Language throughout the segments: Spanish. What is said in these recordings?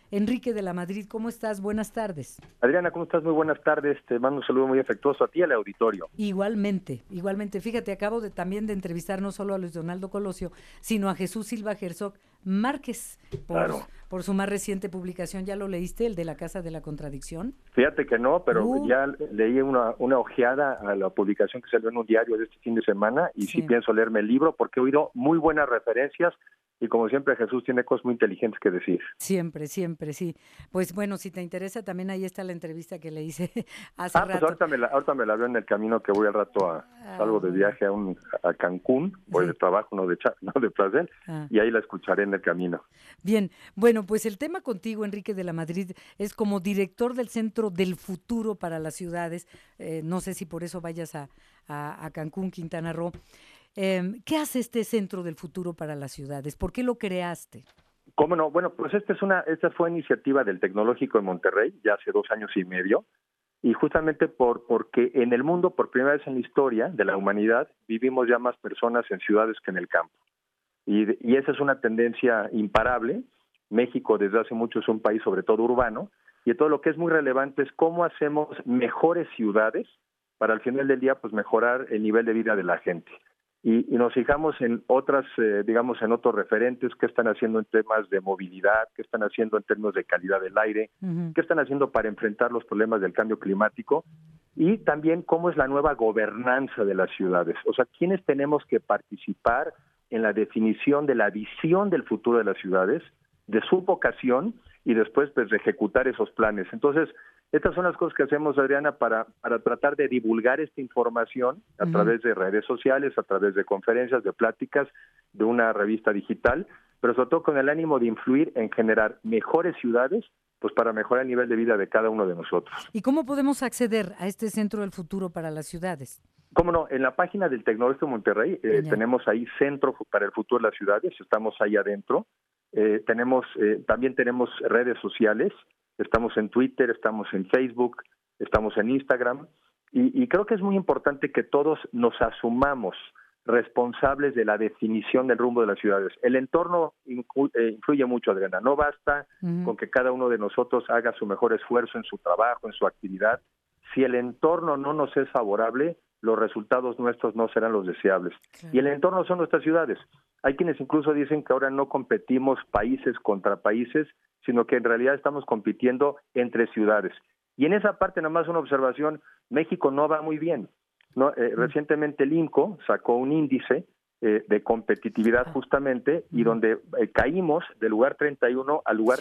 Enrique de la Madrid, ¿cómo estás? Buenas tardes. Adriana, ¿cómo estás? Muy buenas tardes. Te mando un saludo muy afectuoso a ti y al auditorio. Igualmente, igualmente. Fíjate, acabo también de entrevistar no solo a Luis Donaldo Colosio, sino a Jesús Silva Herzog Márquez por, Claro. por su más reciente publicación. ¿Ya lo leíste, el de la Casa de la Contradicción? Fíjate que no, pero Uh, ya leí una ojeada a la publicación que salió en un diario de este fin de semana y sí sí. pienso leerme el libro porque he oído muy buenas referencias y como siempre Jesús tiene cosas muy inteligentes que decir. Siempre, siempre, sí. Pues bueno, si te interesa, también ahí está la entrevista que le hice hace Pues rato. ahorita me la veo en el camino que voy al rato salgo de Muy bien. viaje a Cancún, voy de Sí. trabajo, no de placer, Ah. y ahí la escucharé en el camino. Bien, bueno, pues el tema contigo, Enrique de la Madrid, es como director del Centro del Futuro para las Ciudades. No sé si por eso vayas a Cancún, Quintana Roo. ¿Qué hace este Centro del Futuro para las Ciudades? ¿Por qué lo creaste? ¿Cómo no? Bueno, pues esta fue iniciativa del Tecnológico de Monterrey, ya hace 2 años y medio, y justamente porque en el mundo, por primera vez en la historia de la humanidad, vivimos ya más personas en ciudades que en el campo. Y esa es una tendencia imparable. México desde hace mucho es un país sobre todo urbano, y todo lo que es muy relevante es cómo hacemos mejores ciudades para al final del día pues mejorar el nivel de vida de la gente. Y nos fijamos en otras, digamos, en otros referentes, qué están haciendo en temas de movilidad, qué están haciendo en términos de calidad del aire, Ujú. qué están haciendo para enfrentar los problemas del cambio climático y también cómo es la nueva gobernanza de las ciudades. O sea, quiénes tenemos que participar en la definición de la visión del futuro de las ciudades, de su vocación y después pues de ejecutar esos planes. Entonces, estas son las cosas que hacemos, Adriana, para tratar de divulgar esta información a Ujú. través de redes sociales, a través de conferencias, de pláticas, de una revista digital, pero sobre todo con el ánimo de influir en generar mejores ciudades, pues para mejorar el nivel de vida de cada uno de nosotros. ¿Y cómo podemos acceder a este Centro del Futuro para las Ciudades? Cómo no, en la página del Tecnológico de Monterrey Ya. tenemos ahí Centro para el Futuro de las Ciudades, estamos ahí adentro. También tenemos redes sociales, estamos en Twitter, estamos en Facebook, estamos en Instagram, y creo que es muy importante que todos nos asumamos responsables de la definición del rumbo de las ciudades. El entorno influye mucho, Adriana. No basta Ujú. con que cada uno de nosotros haga su mejor esfuerzo en su trabajo, en su actividad. Si el entorno no nos es favorable, los resultados nuestros no serán los deseables. Y Claro. el entorno son nuestras ciudades. Hay quienes incluso dicen que ahora no competimos países contra países, sino que en realidad estamos compitiendo entre ciudades. Y en esa parte, nada más una observación, México no va muy bien. No, Mm. recientemente el INCO sacó un índice de competitividad Ah. justamente y Ujú. donde caímos del lugar 31 al lugar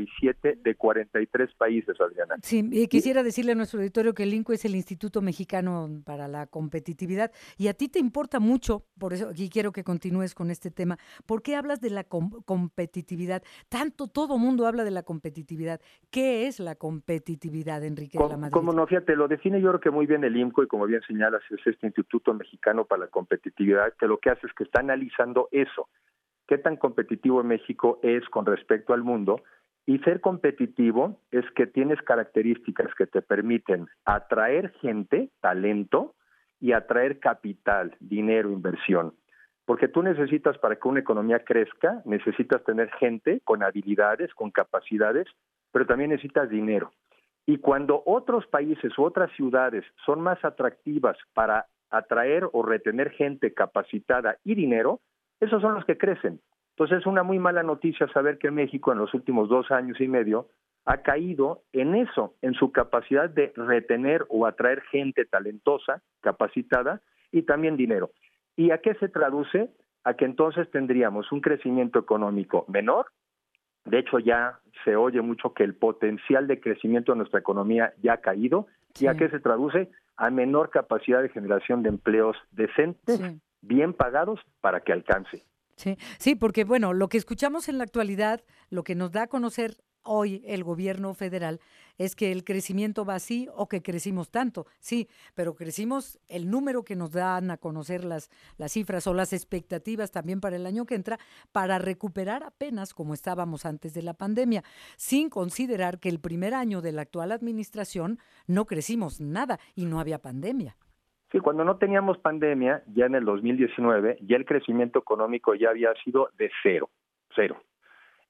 37 de 43 países, Adriana. Sí, y Y quisiera decirle a nuestro auditorio que el INCO es el Instituto Mexicano para la Competitividad y a ti te importa mucho, por eso aquí quiero que continúes con este tema. ¿Por qué hablas de la competitividad? Tanto todo mundo habla de la competitividad. ¿Qué es la competitividad, Enrique de la Madrid? Como no, fíjate, lo define yo creo que muy bien el IMCO y como bien señalas, es este Instituto Mexicano para la Competitividad, que lo que hace es que está analizando eso, qué tan competitivo México es con respecto al mundo, y ser competitivo es que tienes características que te permiten atraer gente, talento, y atraer capital, dinero, inversión. Porque tú necesitas, para que una economía crezca, necesitas tener gente con habilidades, con capacidades, pero también necesitas dinero. Y cuando otros países u otras ciudades son más atractivas para atraer o retener gente capacitada y dinero, esos son los que crecen. Entonces es una muy mala noticia saber que México en los últimos 2 años y medio ha caído en eso, en su capacidad de retener o atraer gente talentosa, capacitada y también dinero. ¿Y a qué se traduce? A que entonces tendríamos un crecimiento económico menor. De hecho, ya se oye mucho que el potencial de crecimiento de nuestra economía ya ha caído. ¿Y a Sí, qué se traduce? A menor capacidad de generación de empleos decentes, sí. bien pagados, para que alcance. Sí, sí, porque bueno, lo que escuchamos en la actualidad, lo que nos da a conocer hoy el gobierno federal es que el crecimiento va así o que crecimos tanto, sí, pero crecimos el número que nos dan a conocer las cifras o las expectativas también para el año que entra para recuperar apenas como estábamos antes de la pandemia, sin considerar que el primer año de la actual administración no crecimos nada y no había pandemia. Sí, cuando no teníamos pandemia, ya en el 2019, ya el crecimiento económico ya había sido de cero, cero.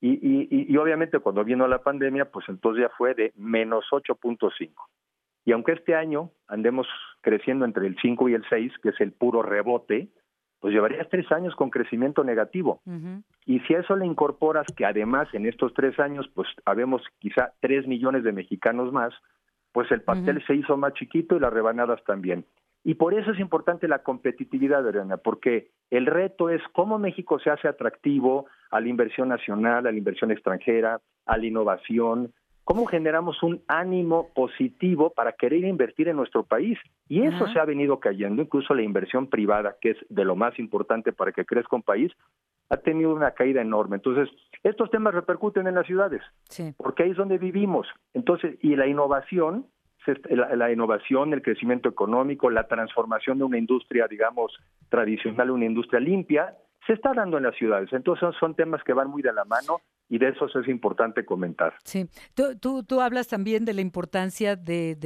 Y obviamente cuando vino la pandemia, pues entonces ya fue de menos 8.5. Y aunque este año andemos creciendo entre el 5 y el 6, que es el puro rebote, pues llevarías 3 años con crecimiento negativo. Ujú. Y si a eso le incorporas que además en estos 3 años, pues habemos quizá 3 millones de mexicanos más, pues el pastel Ujú. se hizo más chiquito y las rebanadas también. Y por eso es importante la competitividad, Adriana, porque el reto es cómo México se hace atractivo a la inversión nacional, a la inversión extranjera, a la innovación, cómo generamos un ánimo positivo para querer invertir en nuestro país. Y eso Ajá. se ha venido cayendo, incluso la inversión privada, que es de lo más importante para que crezca un país, ha tenido una caída enorme. Entonces, estos temas repercuten en las ciudades, Sí. porque ahí es donde vivimos. Entonces, y la innovación, la innovación, el crecimiento económico, la transformación de una industria, digamos, tradicional a una industria limpia, se está dando en las ciudades. Entonces, son temas que van muy de la mano y de esos es importante comentar. Sí. Tú hablas también de la importancia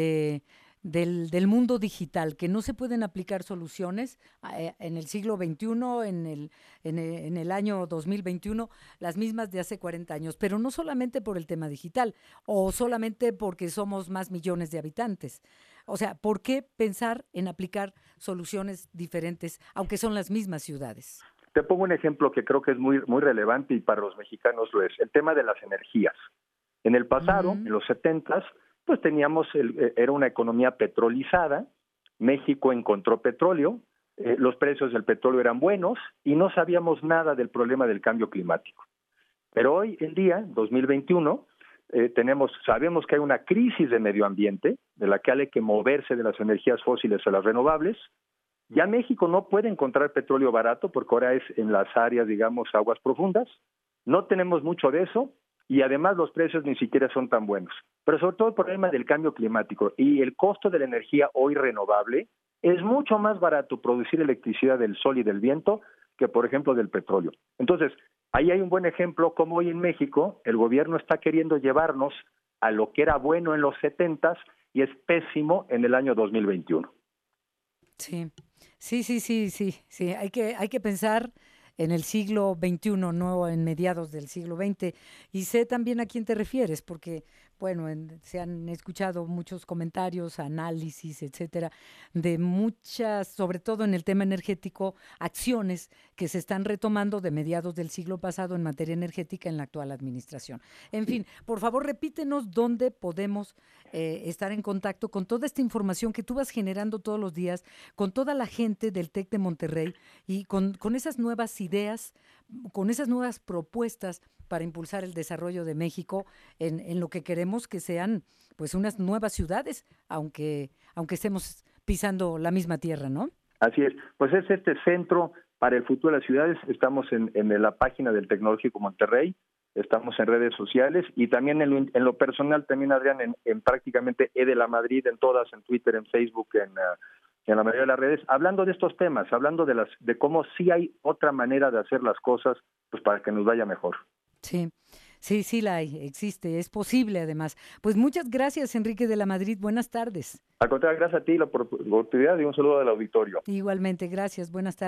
del mundo digital, que no se pueden aplicar soluciones en el siglo XXI, en el año 2021, las mismas de hace 40 años, pero no solamente por el tema digital o solamente porque somos más millones de habitantes. O sea, ¿por qué pensar en aplicar soluciones diferentes, aunque son las mismas ciudades? Te pongo un ejemplo que creo que es muy relevante y para los mexicanos lo es, el tema de las energías. En el pasado, en Ujú. los 70s, pues teníamos, era una economía petrolizada, México encontró petróleo, los precios del petróleo eran buenos y no sabíamos nada del problema del cambio climático. Pero hoy en día, 2021, sabemos que hay una crisis de medio ambiente, de la que hay que moverse de las energías fósiles a las renovables. Ya México no puede encontrar petróleo barato porque ahora es en las áreas, digamos, aguas profundas. No tenemos mucho de eso y además los precios ni siquiera son tan buenos. Pero sobre todo el problema del cambio climático y el costo de la energía hoy renovable, es mucho más barato producir electricidad del sol y del viento que, por ejemplo, del petróleo. Entonces, ahí hay un buen ejemplo como hoy en México el gobierno está queriendo llevarnos a lo que era bueno en los 70s y es pésimo en el año 2021. Sí, sí. Hay que pensar en el siglo XXI, no en mediados del siglo XX. Y sé también a quién te refieres, porque, bueno, se han escuchado muchos comentarios, análisis, etcétera, de muchas, sobre todo en el tema energético, acciones que se están retomando de mediados del siglo pasado en materia energética en la actual administración. En fin, por favor, repítenos dónde podemos estar en contacto con toda esta información que tú vas generando todos los días, con toda la gente del TEC de Monterrey y con esas nuevas ideas, con esas nuevas propuestas para impulsar el desarrollo de México en lo que queremos que sean pues unas nuevas ciudades, aunque estemos pisando la misma tierra, ¿no? Así es, pues es este centro para el futuro de las ciudades. Estamos en la página del Tecnológico Monterrey, estamos en redes sociales y también en lo personal, también Adrián, en prácticamente E de la Madrid, en todas, en Twitter, en Facebook, en la mayoría de las redes, hablando de estos temas, hablando de cómo sí hay otra manera de hacer las cosas, pues para que nos vaya mejor. Sí, sí la hay, existe, es posible además. Pues muchas gracias, Enrique de la Madrid, buenas tardes. Al contrario, gracias a ti la oportunidad y un saludo del auditorio. Igualmente, gracias, buenas tardes.